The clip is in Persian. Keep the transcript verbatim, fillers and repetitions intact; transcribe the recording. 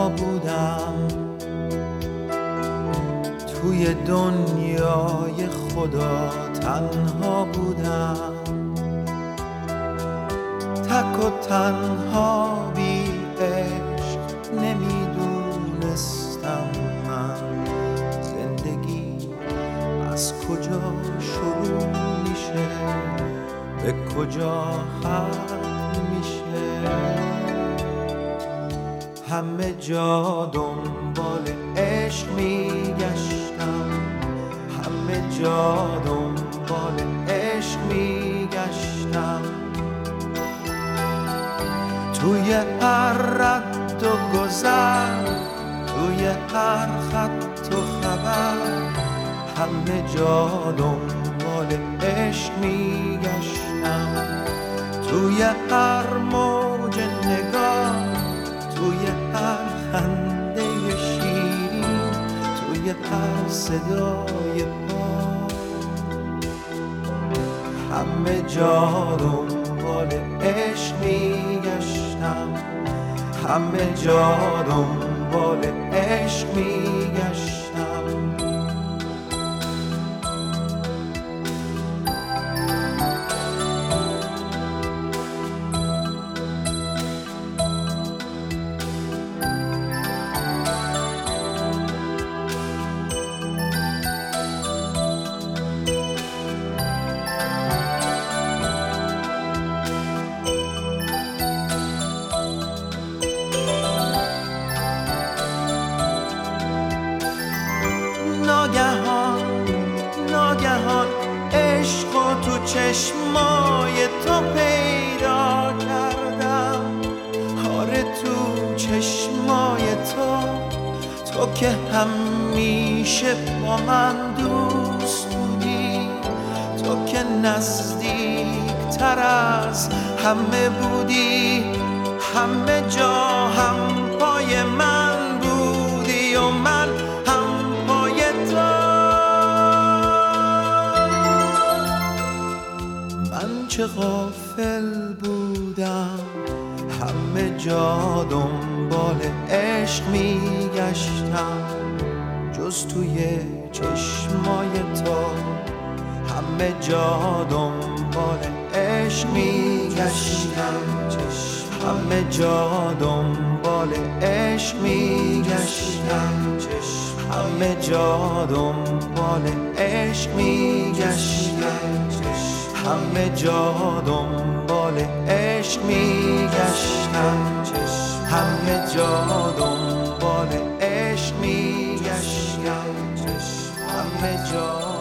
تنها بودم، توی دنیای خدا تنها بودم، تک و تنها بی عشق نمیدونستم من زندگی از کجا شروع میشه به کجا ختم میشه. همه جا دنبال عشق میگشتم، همه جا دنبال عشق میگشتم، توی هر رد و گذر، توی هر خط و خبر، همه جا دنبال عشق میگشتم، توی هر موج نگاه، توی هر خنده شیرین، توی هر صدای پا، همه جا دنبال عشق میگشتم، همه جا دنبال عشق میگشتم. ناگهان ناگهان عشق تو چشمای تو پیدا کردم، آره تو چشمای تو، تو که همیشه با من دوست بودی، تو که نزدیک تر از همه بودی، همه جا هم پای من بودی و من چه غافل بودم، همه جا دنبال عشق میگشتم، جز توی چشمای تو، همه جا دنبال عشق میگشتم، همه جا دنبال عشق میگشتم، همه جا دنبال عشق میگشتم، همه جا دنبال عشق میگشتم، همه جا دنبال عشق میگشتم، همه جا